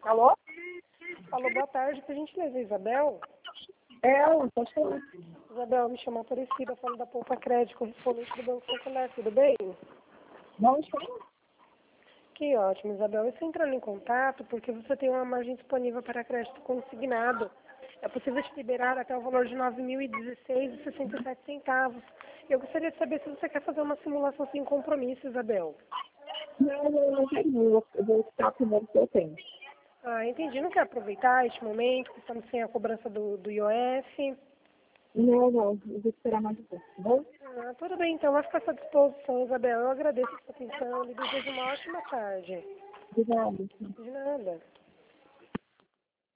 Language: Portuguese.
Alô? Alô, boa tarde, por gentileza, Isabel? Pode falar. Isabel, me chamo Aparecida, falo da Poupa Crédito, correspondente do Banco Santander, tudo bem? Não está? Que ótimo, Isabel. Eu estou entrando em contato porque você tem uma margem disponível para crédito consignado. É possível te liberar até o valor de R$ 9.016,67. Eu gostaria de saber se você quer fazer uma simulação sem compromisso, Isabel. Não tenho. Eu vou estar primeiro que eu tenho. Ah, entendi. Não quer aproveitar este momento que estamos sem a cobrança do IOF? Não. Eu vou esperar mais um pouco, tá bom? Ah, tudo bem, então. Vai ficar à sua disposição, Isabel. Eu agradeço a sua atenção e desejo uma ótima tarde. Obrigada. De nada.